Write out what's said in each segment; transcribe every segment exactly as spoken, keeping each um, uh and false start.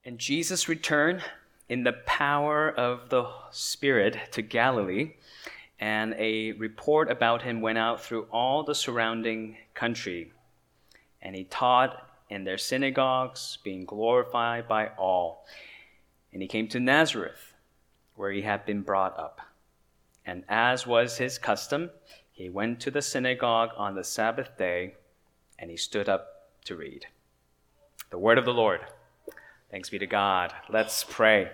And Jesus returned in the power of the Spirit to Galilee, and a report about him went out through all the surrounding country. And he taught in their synagogues, being glorified by all. And he came to Nazareth, where he had been brought up. And as was his custom, he went to the synagogue on the Sabbath day, and he stood up to read. The word of the Lord. Thanks be to God. Let's pray.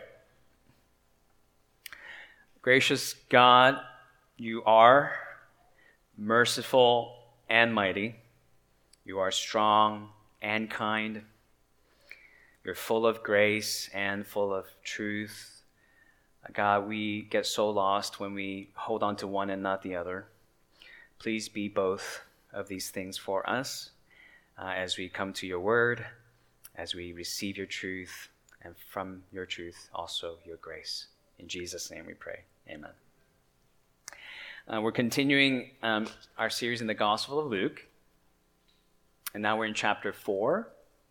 Gracious God, you are merciful and mighty. You are strong and kind. You're full of grace and full of truth. God, we get so lost when we hold on to one and not the other. Please be both of these things for us uh, as we come to your word, as we receive your truth, and from your truth also your grace. In Jesus' name we pray. Amen. Uh, we're continuing um, our series in the Gospel of Luke, and now we're in chapter four.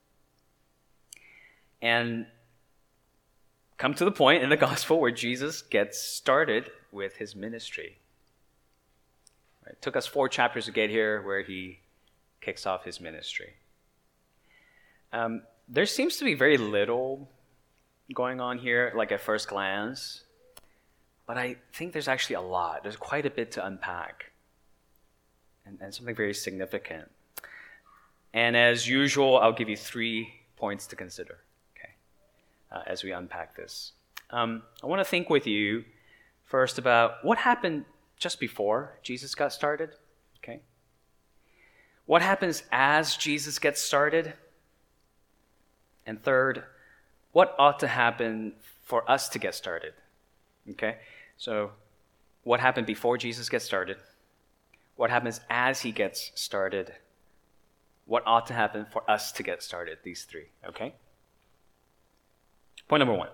And come to the point in the Gospel where Jesus gets started with his ministry. It took us four chapters to get here where he kicks off his ministry. Um, there seems to be very little going on here, like at first glance, but I think there's actually a lot. There's quite a bit to unpack, and, and something very significant. And as usual, I'll give you three points to consider, okay, uh, as we unpack this. Um, I want to think with you first about what happened just before Jesus got started, okay? What happens as Jesus gets started? And third, what ought to happen for us to get started? Okay, so what happened before Jesus gets started? What happens as he gets started? What ought to happen for us to get started? These three, okay? Point number one.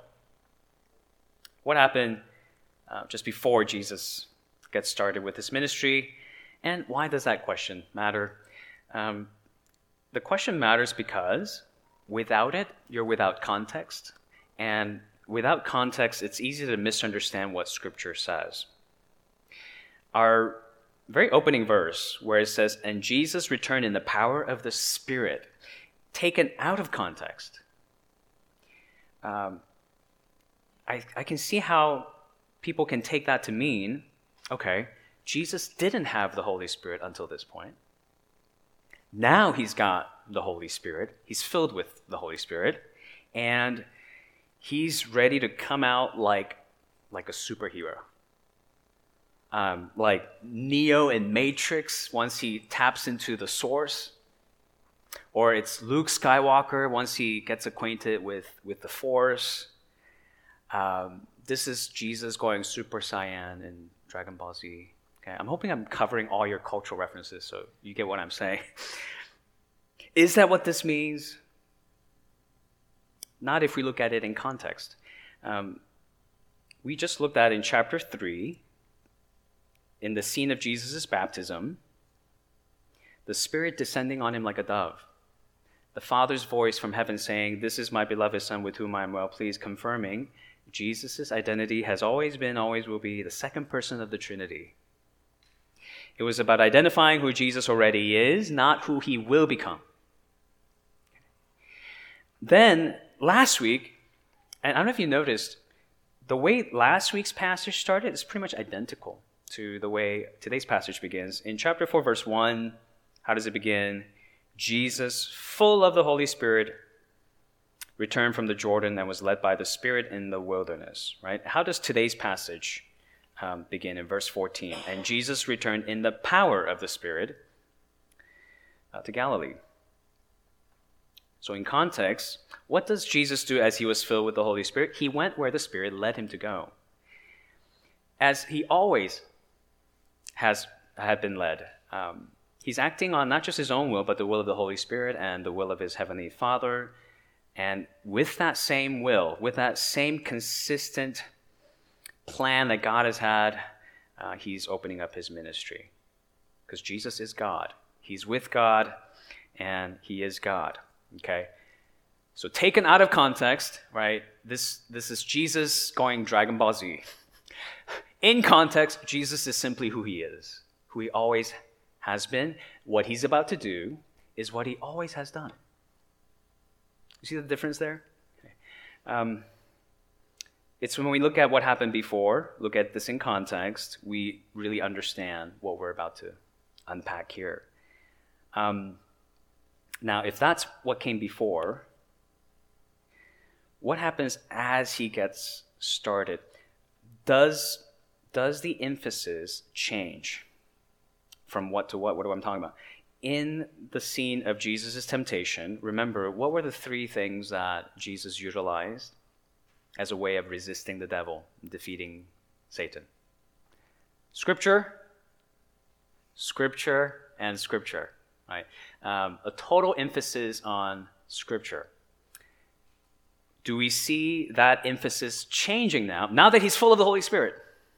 What happened uh, just before Jesus gets started with his ministry? And why does that question matter? Um, the question matters because without it, you're without context. And without context, it's easy to misunderstand what Scripture says. Our very opening verse, where it says, "And Jesus returned in the power of the Spirit," taken out of context, um, I, I can see how people can take that to mean, okay, Jesus didn't have the Holy Spirit until this point. Now he's got the Holy Spirit. He's filled with the Holy Spirit. And he's ready to come out like, like a superhero. Um, like Neo in Matrix once he taps into the source. Or it's Luke Skywalker once he gets acquainted with, with the Force. Um, this is Jesus going Super Saiyan in Dragon Ball Z. Okay, I'm hoping I'm covering all your cultural references so you get what I'm saying. Is that what this means? Not if we look at it in context. Um, we just looked at in chapter three, in the scene of Jesus' baptism, the Spirit descending on him like a dove. The Father's voice from heaven saying, "This is my beloved Son with whom I am well pleased," confirming Jesus' identity has always been, always will be, the second person of the Trinity. It was about identifying who Jesus already is, not who he will become. Then, last week, and I don't know if you noticed, the way last week's passage started is pretty much identical to the way today's passage begins. In chapter four, verse one, how does it begin? Jesus, full of the Holy Spirit, returned from the Jordan and was led by the Spirit in the wilderness, right? How does today's passage um, begin in verse fourteen? And Jesus returned in the power of the Spirit uh, to Galilee. So in context, what does Jesus do as he was filled with the Holy Spirit? He went where the Spirit led him to go. As he always has had been led. Um, he's acting on not just his own will, but the will of the Holy Spirit and the will of his heavenly Father. And with that same will, with that same consistent plan that God has had, uh, he's opening up his ministry. Because Jesus is God. He's with God, and he is God. Okay? So taken out of context, right, this, this is Jesus going Dragon Ball Z. In context, Jesus is simply who he is, who he always has been. What he's about to do is what he always has done. You see the difference there? Okay. Um, it's when we look at what happened before, look at this in context, we really understand what we're about to unpack here. Um, now, if that's what came before, what happens as he gets started? Does, does the emphasis change from what to what? What am I talking about? In the scene of Jesus' temptation, remember, what were the three things that Jesus utilized as a way of resisting the devil, defeating Satan? Scripture, Scripture, and Scripture. Right? Um, a total emphasis on Scripture. Do we see that emphasis changing now, now that he's full of the Holy Spirit?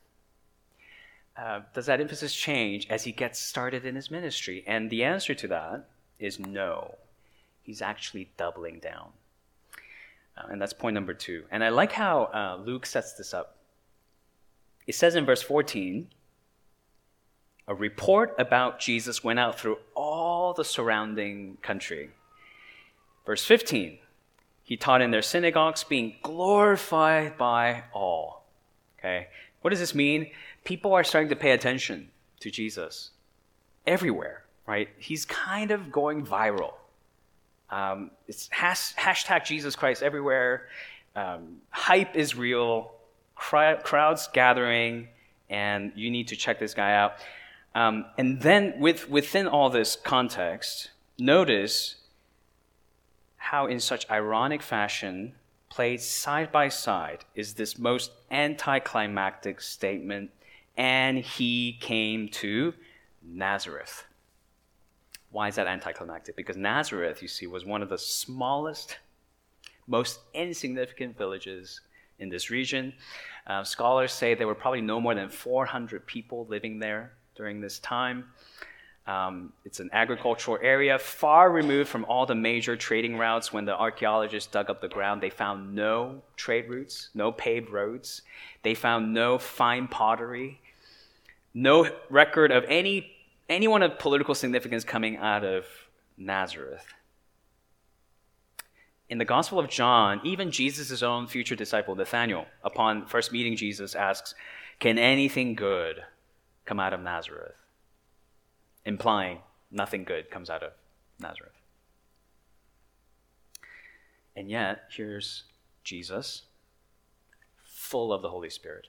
Uh, does that emphasis change as he gets started in his ministry? And the answer to that is no. He's actually doubling down. Uh, and that's point number two. And I like how uh, Luke sets this up. It says in verse fourteen, a report about Jesus went out through all the surrounding country. Verse fifteen, he taught in their synagogues, being glorified by all. Okay, what does this mean? People are starting to pay attention to Jesus everywhere, right? He's kind of going viral. Um, it's has, hashtag Jesus Christ everywhere. Um, hype is real. Cry, crowds gathering, and you need to check this guy out. Um, and then with, within all this context, notice how in such ironic fashion, placed side by side, is this most anticlimactic statement, and he came to Nazareth. Why is that anticlimactic? Because Nazareth, you see, was one of the smallest, most insignificant villages in this region. Uh, scholars say there were probably no more than four hundred people living there during this time. Um, it's an agricultural area, far removed from all the major trading routes. When the archaeologists dug up the ground, they found no trade routes, no paved roads. They found no fine pottery, no record of any anyone of political significance coming out of Nazareth. In the Gospel of John, even Jesus' own future disciple, Nathanael, upon first meeting Jesus, asks, "Can anything good come out of Nazareth?" Implying nothing good comes out of Nazareth. And yet, here's Jesus, full of the Holy Spirit,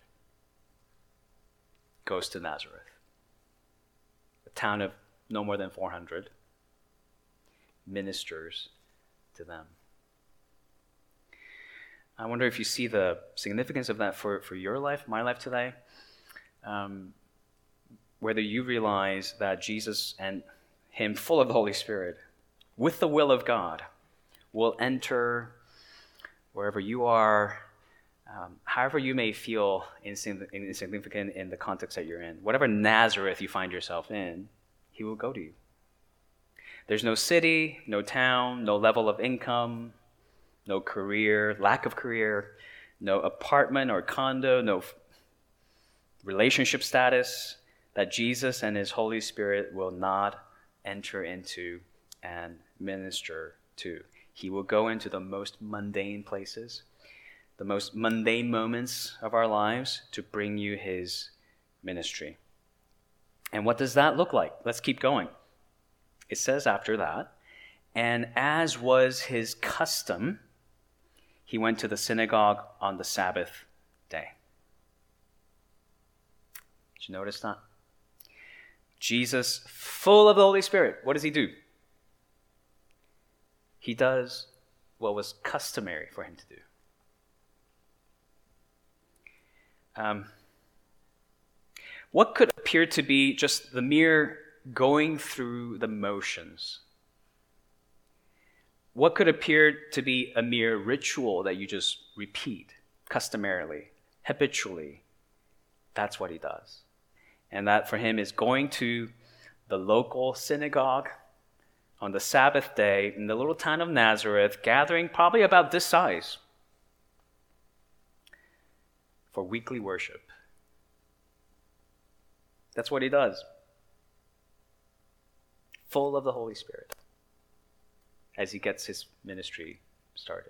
goes to Nazareth, a town of no more than four hundred, ministers to them. I wonder if you see the significance of that for, for your life, my life today. Um, whether you realize that Jesus and him full of the Holy Spirit, with the will of God, will enter wherever you are, um, however you may feel insignificant in the context that you're in. Whatever Nazareth you find yourself in, he will go to you. There's no city, no town, no level of income, no career, lack of career, no apartment or condo, no f- relationship status that Jesus and his Holy Spirit will not enter into and minister to. He will go into the most mundane places, the most mundane moments of our lives to bring you his ministry. And what does that look like? Let's keep going. It says after that, and as was his custom, he went to the synagogue on the Sabbath day. Did you notice that? Jesus, full of the Holy Spirit, what does he do? He does what was customary for him to do. Um, what could appear to be just the mere going through the motions? What could appear to be a mere ritual that you just repeat customarily, habitually? That's what he does. And that for him is going to the local synagogue on the Sabbath day in the little town of Nazareth, gathering probably about this size for weekly worship. That's what he does. Full of the Holy Spirit as he gets his ministry started.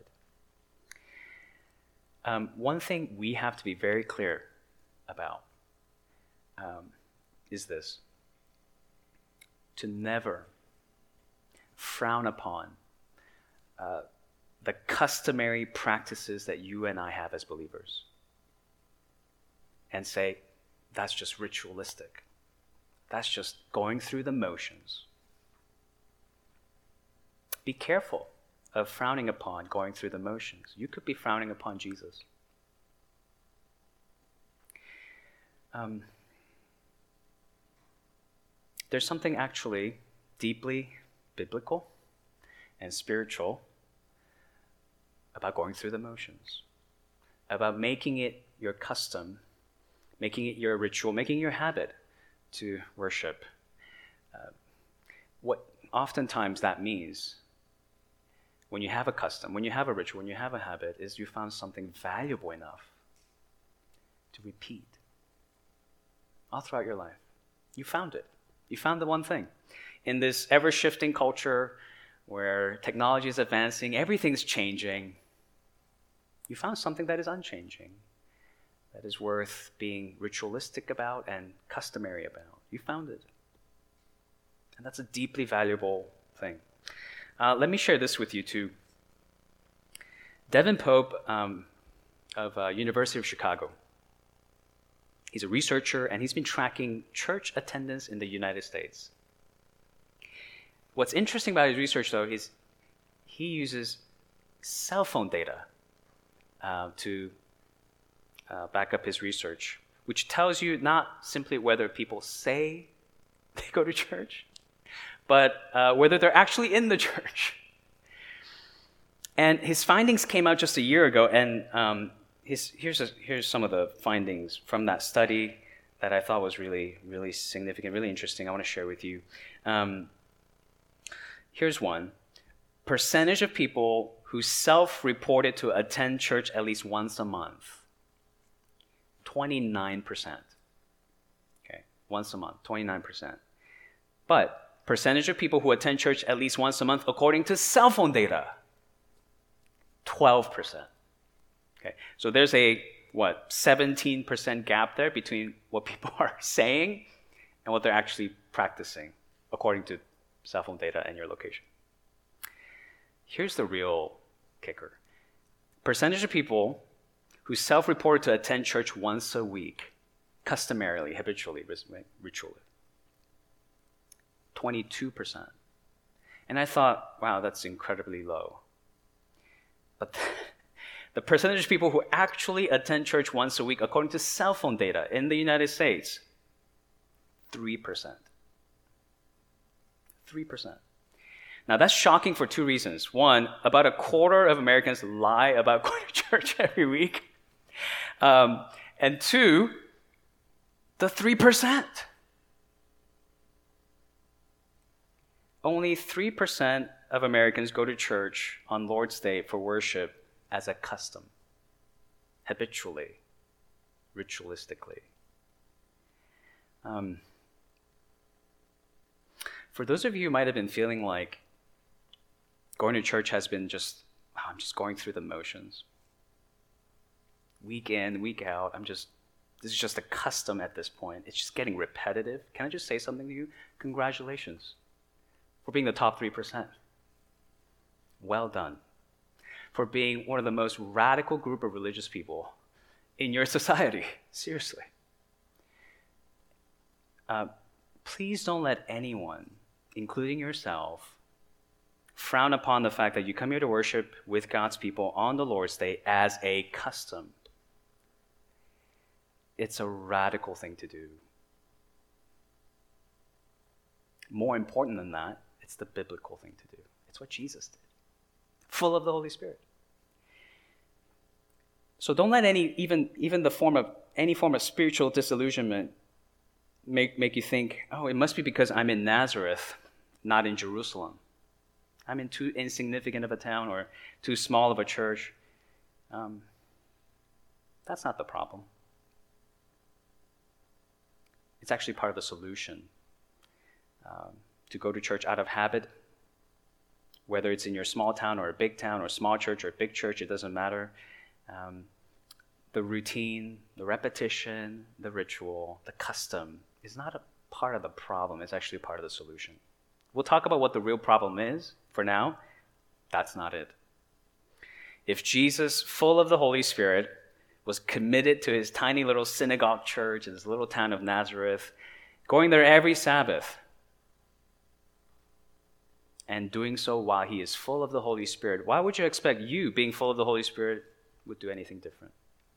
Um, one thing we have to be very clear about um, is this: to never frown upon uh, the customary practices that you and I have as believers and say, that's just ritualistic. That's just going through the motions. Be careful of frowning upon going through the motions. You could be frowning upon Jesus. Um, there's something actually deeply biblical and spiritual about going through the motions, about making it your custom, making it your ritual, making it your habit to worship. Uh, what oftentimes that means, when you have a custom, when you have a ritual, when you have a habit, is you found something valuable enough to repeat all throughout your life. You found it. You found the one thing. In this ever-shifting culture where technology is advancing, everything's changing, you found something that is unchanging, that is worth being ritualistic about and customary about. You found it. And that's a deeply valuable thing. Uh, let me share this with you too. Devin Pope um, of uh, University of Chicago. He's a researcher and he's been tracking church attendance in the United States. What's interesting about his research though is he uses cell phone data uh, to uh, back up his research, which tells you not simply whether people say they go to church, but uh, whether they're actually in the church. And his findings came out just a year ago, and um, his, here's, a, here's some of the findings from that study that I thought was really, really significant, really interesting. I want to share with you. Um, here's one. Percentage of people who self-reported to attend church at least once a month. twenty-nine percent. Okay, once a month, twenty-nine percent. But percentage of people who attend church at least once a month, according to cell phone data, twelve percent. Okay, so there's a, what, seventeen percent gap there between what people are saying and what they're actually practicing, according to cell phone data and your location. Here's the real kicker. Percentage of people who self-reported to attend church once a week, customarily, habitually, ritually, twenty-two percent. And I thought, wow, that's incredibly low. But the percentage of people who actually attend church once a week, according to cell phone data in the United States, three percent. three percent. Now, that's shocking for two reasons. One, about a quarter of Americans lie about going to church every week. Um, and two, the three percent. Only three percent of Americans go to church on Lord's Day for worship as a custom, habitually, ritualistically. Um, for those of you who might have been feeling like going to church has been just, oh, I'm just going through the motions. Week in, week out, I'm just, this is just a custom at this point. It's just getting repetitive. Can I just say something to you? Congratulations for being the top three percent. Well done. For being one of the most radical group of religious people in your society. Seriously. Uh, please don't let anyone, including yourself, frown upon the fact that you come here to worship with God's people on the Lord's Day as a custom. It's a radical thing to do. More important than that, it's the biblical thing to do. It's what Jesus did. Full of the Holy Spirit. So don't let any, even, even the form of, any form of spiritual disillusionment make, make you think, oh, it must be because I'm in Nazareth, not in Jerusalem. I'm in too insignificant of a town or too small of a church. Um, that's not the problem. It's actually part of the solution. Um, to go to church out of habit, whether it's in your small town or a big town or a small church or a big church, it doesn't matter. Um, the routine, the repetition, the ritual, the custom is not a part of the problem. It's actually part of the solution. We'll talk about what the real problem is. For now, that's not it. If Jesus, full of the Holy Spirit, was committed to his tiny little synagogue church in this little town of Nazareth, going there every Sabbath, and doing so while he is full of the Holy Spirit, why would you expect you, being full of the Holy Spirit, would do anything different?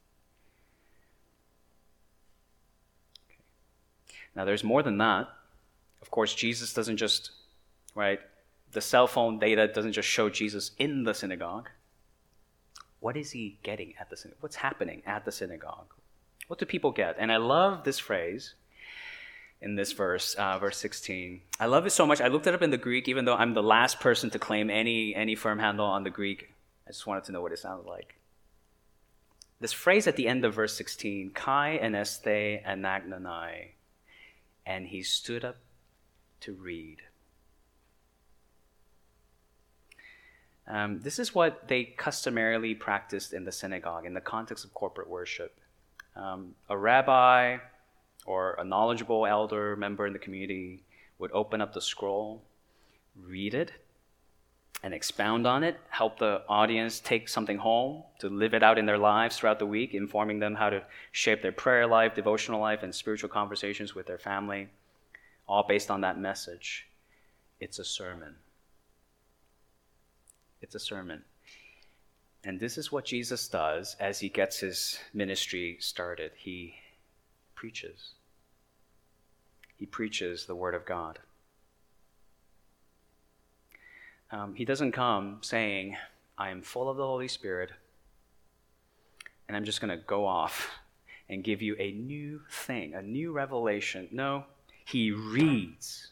Okay. Now, there's more than that. Of course, Jesus doesn't just, right, the cell phone data doesn't just show Jesus in the synagogue. What is he getting at the synagogue? What's happening at the synagogue? What do people get? And I love this phrase in this verse, uh, verse sixteen. I love it so much. I looked it up in the Greek, even though I'm the last person to claim any, any firm handle on the Greek. I just wanted to know what it sounded like. This phrase at the end of verse sixteen, kai eneste anagnonai, and he stood up to read. Um, this is what they customarily practiced in the synagogue in the context of corporate worship. Um, a rabbi or a knowledgeable elder member in the community would open up the scroll, read it, and expound on it, help the audience take something home to live it out in their lives throughout the week, informing them how to shape their prayer life, devotional life, and spiritual conversations with their family, all based on that message. It's a sermon. It's a sermon. And this is what Jesus does as he gets his ministry started. He preaches. He preaches the word of God. Um, he doesn't come saying, I am full of the Holy Spirit, and I'm just going to go off and give you a new thing, a new revelation. No, he reads.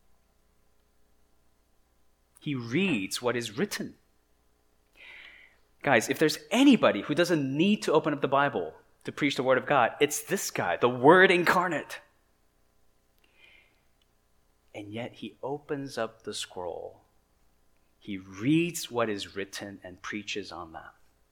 He reads what is written. Guys, if there's anybody who doesn't need to open up the Bible to preach the word of God, it's this guy, the Word incarnate. And yet he opens up the scroll. He reads what is written and preaches on that.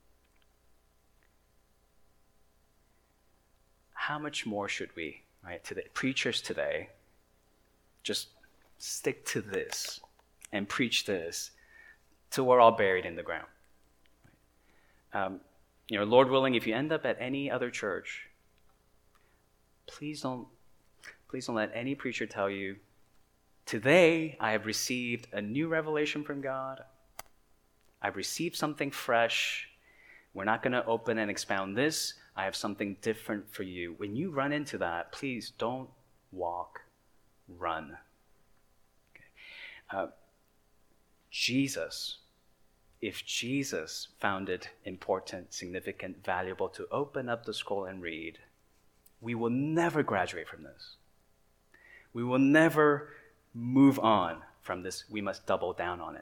How much more should we, right, today, preachers today, just stick to this and preach this till we're all buried in the ground? Um, you know, Lord willing, if you end up at any other church, please don't, please don't let any preacher tell you, today I have received a new revelation from God. I've received something fresh. We're not going to open and expound this. I have something different for you. When you run into that, please don't walk, run. Okay. Uh, Jesus, if Jesus found it important, significant, valuable to open up the scroll and read, we will never graduate from this. We will never move on from this. We must double down on it.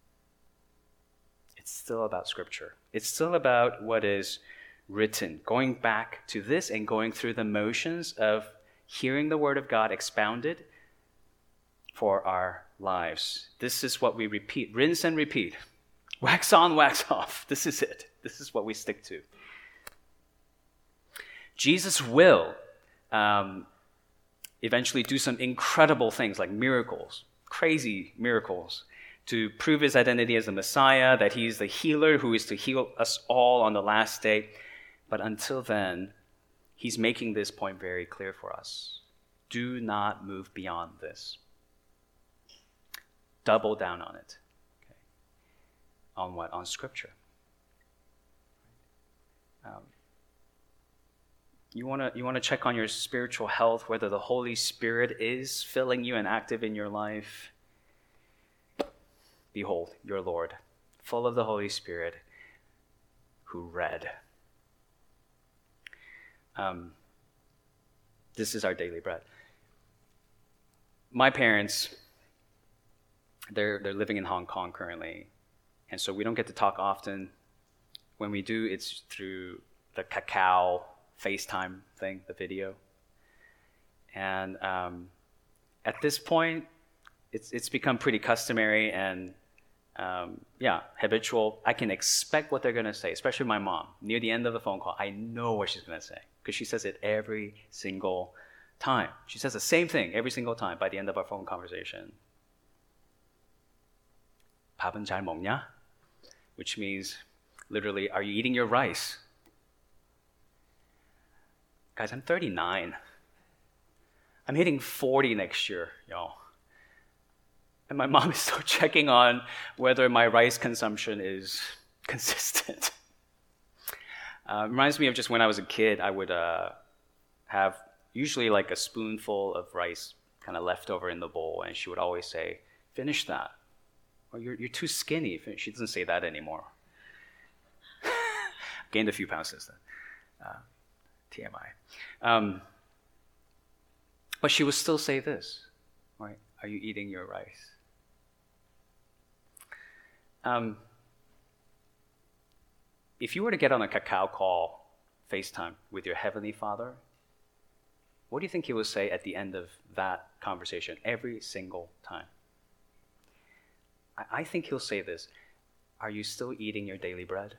It's still about Scripture. It's still about what is written, going back to this and going through the motions of hearing the Word of God expounded for our lives. This is what we repeat, rinse and repeat. Wax on, wax off. This is it. This is what we stick to. Jesus will um, eventually do some incredible things like miracles, crazy miracles, to prove his identity as the Messiah, that he's the healer who is to heal us all on the last day. But until then, he's making this point very clear for us. Do not move beyond this. Double down on it. Okay. On what? On Scripture. Um, you want to you want to check on your spiritual health, whether the Holy Spirit is filling you and active in your life. Behold, your Lord, full of the Holy Spirit, who read. Um, this is our daily bread. My parents they're they're living in Hong Kong currently, and so we don't get to talk often. When we do, it's through the Kakao FaceTime thing, the video. And um, at this point, it's it's become pretty customary and um, yeah, habitual. I can expect what they're gonna say, especially my mom. Near the end of the phone call, I know what she's gonna say because she says it every single time. She says the same thing every single time by the end of our phone conversation. 밥은 잘 먹냐? Which means literally, are you eating your rice? Guys, I'm thirty-nine. I'm hitting forty next year, y'all. And my mom is still checking on whether my rice consumption is consistent. Uh, reminds me of just when I was a kid, I would uh, have usually like a spoonful of rice kind of left over in the bowl, and she would always say, finish that. Or you're, you're too skinny. She doesn't say that anymore. Gained a few pounds since then. Uh, T M I. Um, but she would still say this, right? Are you eating your rice? Um, if you were to get on a Kakao call, FaceTime, with your Heavenly Father, what do you think He would say at the end of that conversation every single time? I, I think He'll say this, are you still eating your daily bread?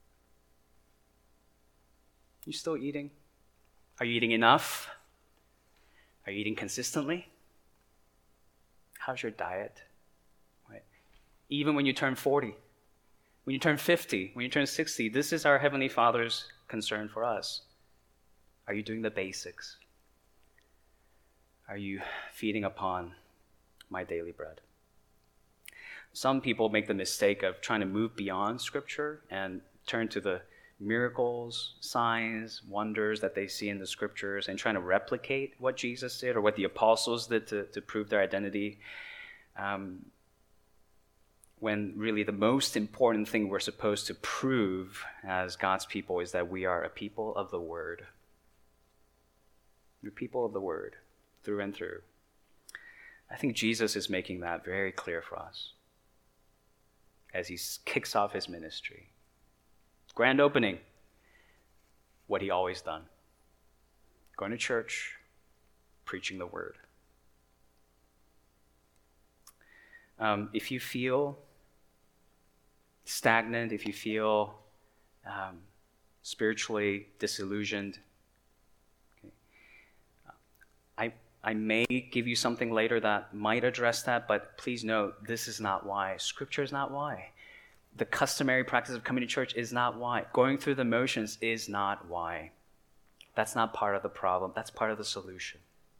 You still eating? Are you eating enough? Are you eating consistently? How's your diet? Right? Even when you turn forty, when you turn fifty, when you turn sixty, this is our Heavenly Father's concern for us. Are you doing the basics? Are you feeding upon my daily bread? Some people make the mistake of trying to move beyond Scripture and turn to the miracles, signs, wonders that they see in the Scriptures and trying to replicate what Jesus did or what the apostles did to, to prove their identity. Um, when really the most important thing we're supposed to prove as God's people is that we are a people of the Word. We're people of the Word, through and through. I think Jesus is making that very clear for us as He kicks off His ministry. Grand opening, what He always done. Going to church, preaching the Word. Um, if you feel stagnant, if you feel um, spiritually disillusioned, okay, I, I may give you something later that might address that, but please note, this is not why. Scripture is not why. The customary practice of coming to church is not why. Going through the motions is not why. That's not part of the problem. That's part of the solution.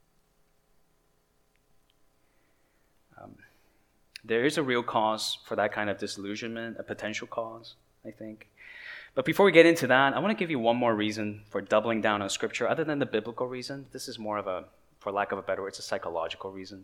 Um, there is a real cause for that kind of disillusionment, a potential cause, I think. But before we get into that, I want to give you one more reason for doubling down on Scripture, other than the biblical reason. This is more of a, for lack of a better word, it's a psychological reason.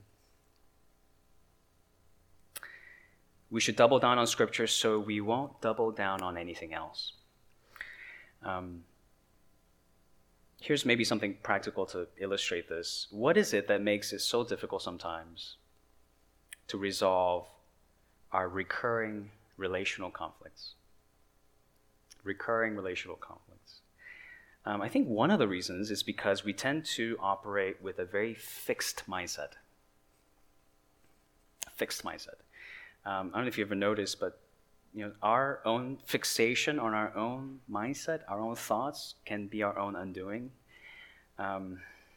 We should double down on Scripture so we won't double down on anything else. Um, here's maybe something practical to illustrate this. What is it that makes it so difficult sometimes to resolve our recurring relational conflicts? Recurring relational conflicts. Um, I think one of the reasons is because we tend to operate with a very fixed mindset. A fixed mindset. Um, I don't know if you ever noticed, but you know, our own fixation on our own mindset, our own thoughts, can be our own undoing. Um,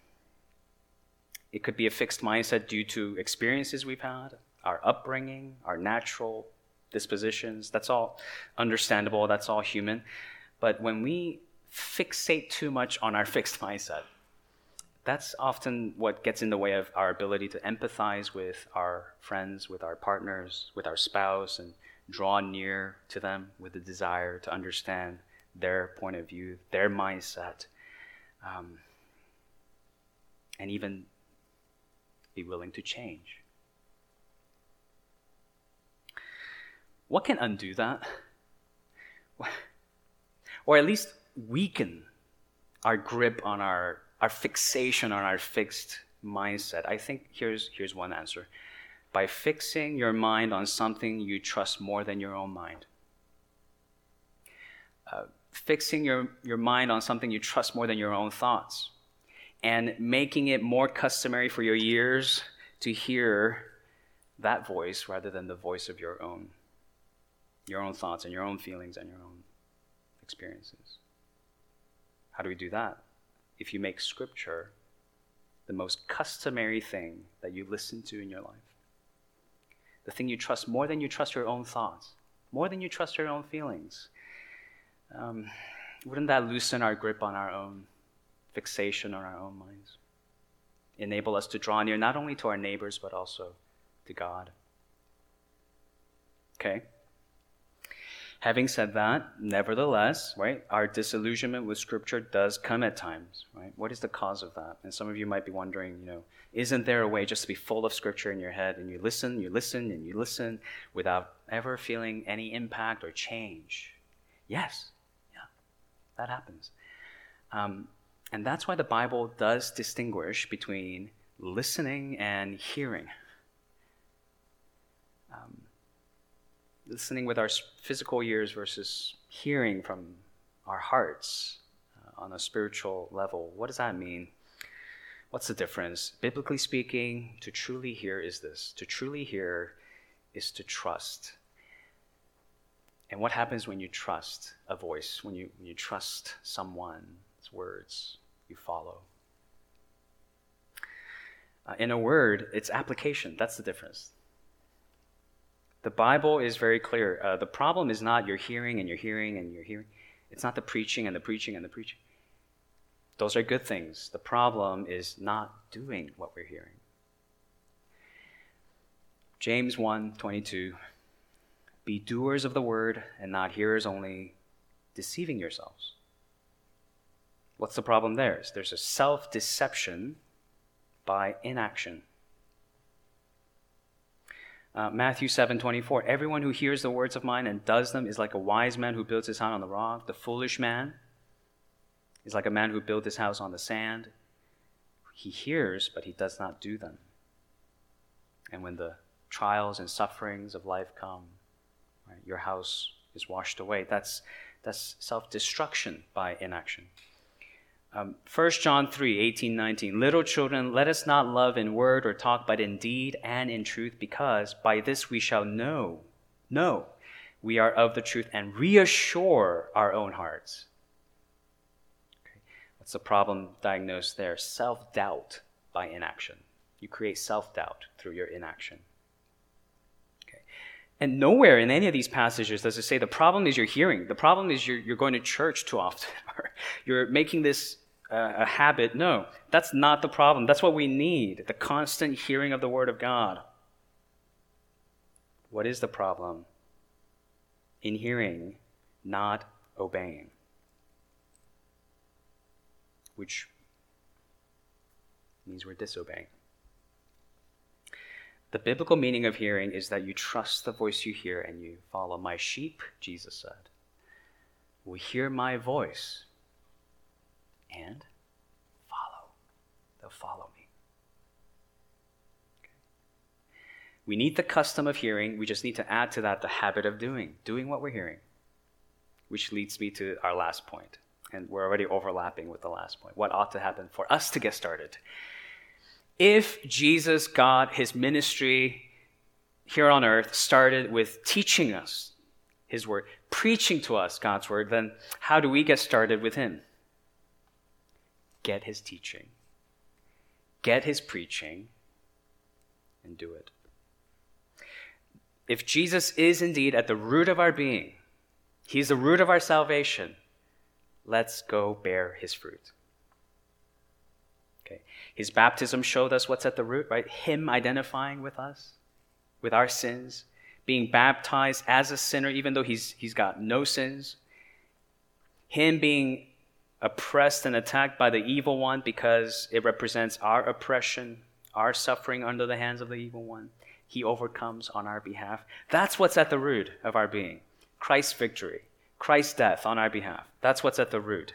it could be a fixed mindset due to experiences we've had, our upbringing, our natural dispositions. That's all understandable. That's all human. But when we fixate too much on our fixed mindset, that's often what gets in the way of our ability to empathize with our friends, with our partners, with our spouse, and draw near to them with the desire to understand their point of view, their mindset, um, and even be willing to change. What can undo that? Or at least weaken our grip on our our fixation on our fixed mindset? I think here's here's one answer. by fixing your mind on something you trust more than your own mind. Uh, fixing your, your mind on something you trust more than your own thoughts, and making it more customary for your ears to hear that voice rather than the voice of your own, your own thoughts and your own feelings and your own experiences. How do we do that? If you make Scripture the most customary thing that you listen to in your life, the thing you trust more than you trust your own thoughts, more than you trust your own feelings, um, wouldn't that loosen our grip on our own fixation on our own minds? Enable us to draw near not only to our neighbors, but also to God. Okay? Having said that, nevertheless, right, our disillusionment with Scripture does come at times, right? What is the cause of that? And some of you might be wondering, you know, isn't there a way just to be full of Scripture in your head and you listen, you listen, and you listen without ever feeling any impact or change? Yes, yeah, that happens. Um, and that's why the Bible does distinguish between listening and hearing. Um, listening with our physical ears versus hearing from our hearts uh, on a spiritual level. What does that mean? What's the difference? Biblically speaking, to truly hear is this. To truly hear is to trust. And what happens when you trust a voice, when you, when you trust someone's words you follow? Uh, in a word, it's application. That's the difference. The Bible is very clear. Uh, the problem is not your hearing and your hearing and your hearing. It's not the preaching and the preaching and the preaching. Those are good things. The problem is not doing what we're hearing. James one twenty-two, be doers of the word and not hearers only, deceiving yourselves. What's the problem there? There's a self-deception by inaction. Uh, Matthew seven twenty-four, everyone who hears the words of mine and does them is like a wise man who builds his house on the rock. The foolish man is like a man who built his house on the sand. He hears, but he does not do them. And when the trials and sufferings of life come, right, your house is washed away. That's, that's self-destruction by inaction. Um, First John three, eighteen, nineteen, little children, let us not love in word or talk, but in deed and in truth, because by this we shall know, know we are of the truth and reassure our own hearts. Okay. What's the problem diagnosed there? Self-doubt by inaction. You create self-doubt through your inaction. Okay. And nowhere in any of these passages does it say the problem is your hearing. The problem is you're, you're going to church too often, or you're making this Uh, a habit. No, that's not the problem. That's what we need, the constant hearing of the Word of God. What is the problem? In hearing, not obeying. Which means we're disobeying. The biblical meaning of hearing is that you trust the voice you hear and you follow. My sheep, Jesus said, will hear my voice and follow. They'll follow me. Okay. We need the custom of hearing. We just need to add to that the habit of doing, doing what we're hearing, which leads me to our last point. And we're already overlapping with the last point. What ought to happen for us to get started? If Jesus got his ministry here on earth started with teaching us his word, preaching to us God's word, then how do we get started with him? Get his teaching, get his preaching, and do it. If Jesus is indeed at the root of our being, he's the root of our salvation, let's go bear his fruit. Okay. His baptism showed us what's at the root, right? Him identifying with us, with our sins, being baptized as a sinner, even though he's, he's got no sins. Him being oppressed and attacked by the evil one because it represents our oppression, our suffering under the hands of the evil one. He overcomes on our behalf. That's what's at the root of our being. Christ's victory, Christ's death on our behalf. That's what's at the root.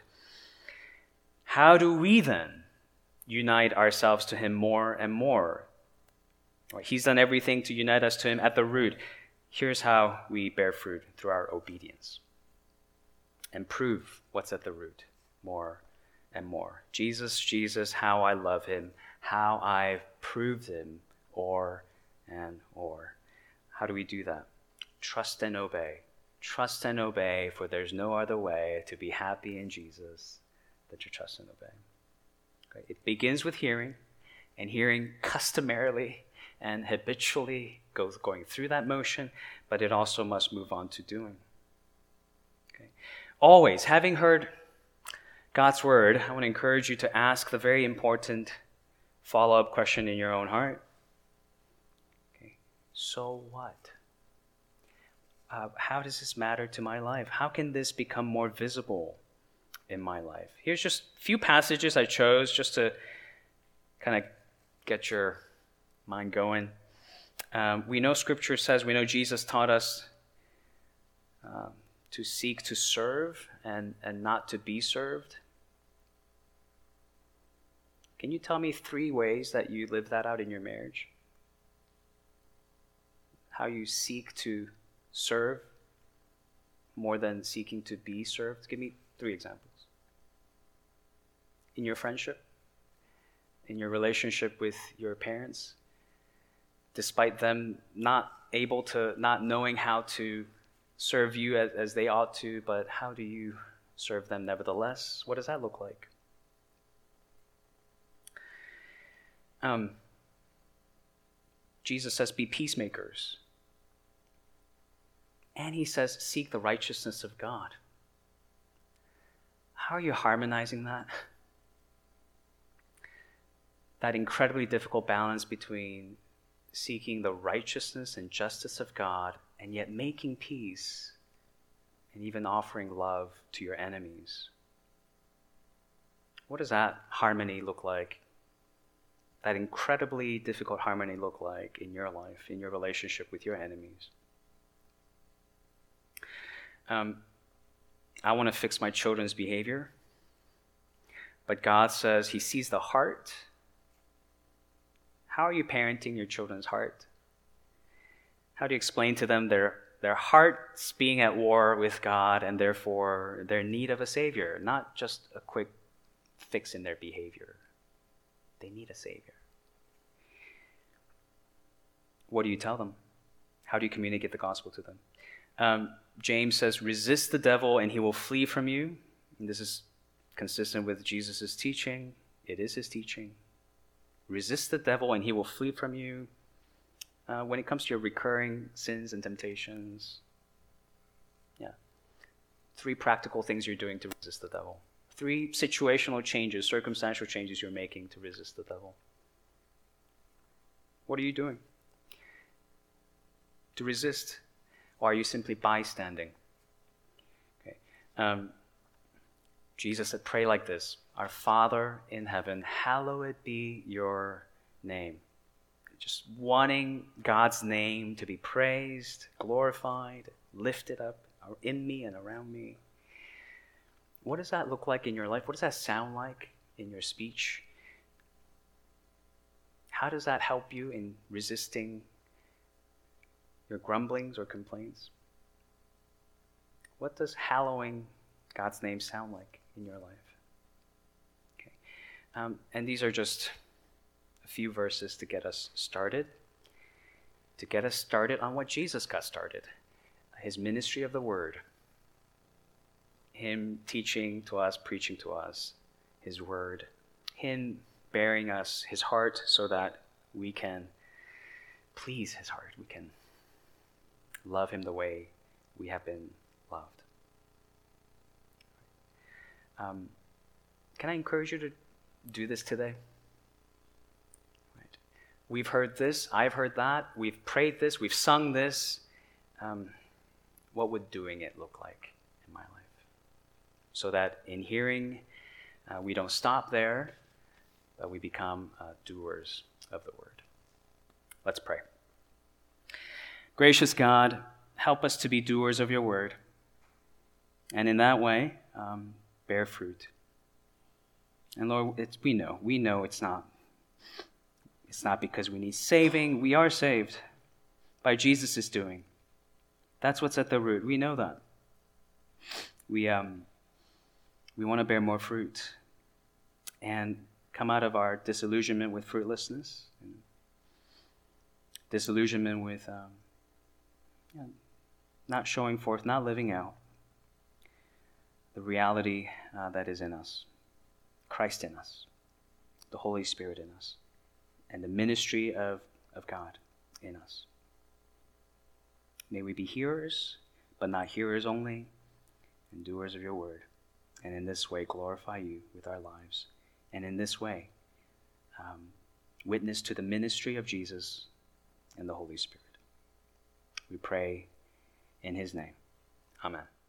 How do we then unite ourselves to him more and more? Right? He's done everything to unite us to him at the root. Here's how we bear fruit: through our obedience. And prove what's at the root more and more. Jesus, Jesus, how I love him, how I've proved him o'er and o'er. How do we do that? Trust and obey. Trust and obey, for there's no other way to be happy in Jesus than to trust and obey. Okay? It begins with hearing, and hearing customarily and habitually goes going through that motion, but it also must move on to doing. Okay? Always, having heard God's word, I want to encourage you to ask the very important follow-up question in your own heart. Okay, so what? Uh, how does this matter to my life? How can this become more visible in my life? Here's just a few passages I chose just to kind of get your mind going. Um, we know Scripture says, we know Jesus taught us um, to seek to serve and, and not to be served. Can you tell me three ways that you live that out in your marriage? How you seek to serve more than seeking to be served? Give me three examples. In your friendship, in your relationship with your parents, despite them not able to, not knowing how to serve you as, as they ought to, but how do you serve them nevertheless? What does that look like? Um, Jesus says, be peacemakers. And he says, seek the righteousness of God. How are you harmonizing that? That incredibly difficult balance between seeking the righteousness and justice of God and yet making peace and even offering love to your enemies. What does that harmony look like? That incredibly difficult harmony look like in your life, in your relationship with your enemies? Um, I want to fix my children's behavior, but God says he sees the heart. How are you parenting your children's heart? How do you explain to them their, their hearts being at war with God and therefore their need of a Savior, not just a quick fix in their behavior? They need a Savior. What do you tell them? How do you communicate the gospel to them? Um, James says, resist the devil and he will flee from you. And this is consistent with Jesus' teaching. It is his teaching. Resist the devil and he will flee from you. Uh, when it comes to your recurring sins and temptations, yeah, three practical things you're doing to resist the devil. Three situational changes, circumstantial changes you're making to resist the devil. What are you doing to resist? Or are you simply bystanding? Okay. Um, Jesus said, pray like this: Our Father in heaven, hallowed be your name. Just wanting God's name to be praised, glorified, lifted up in me and around me. What does that look like in your life? What does that sound like in your speech? How does that help you in resisting your grumblings or complaints? What does hallowing God's name sound like in your life? Okay, um, and these are just a few verses to get us started, to get us started on what Jesus got started, his ministry of the word, him teaching to us, preaching to us his word, him bearing us his heart so that we can please his heart, we can love him the way we have been loved. Um, can I encourage you to do this today? Right. We've heard this, I've heard that, we've prayed this, we've sung this. Um, what would doing it look like in my life? So that in hearing, uh, we don't stop there, but we become uh, doers of the word. Let's pray. Gracious God, help us to be doers of your word, and in that way, um, bear fruit. And Lord, it's, we know, we know it's not, It's not because we need saving. We are saved by Jesus' doing. That's what's at the root. We know that. We um we want to bear more fruit and come out of our disillusionment with fruitlessness, and disillusionment with um, you know, not showing forth, not living out the reality uh, that is in us, Christ in us, the Holy Spirit in us, and the ministry of, of God in us. May we be hearers, but not hearers only, and doers of your word, and in this way glorify you with our lives, and in this way um, witness to the ministry of Jesus and the Holy Spirit. We pray in his name. Amen.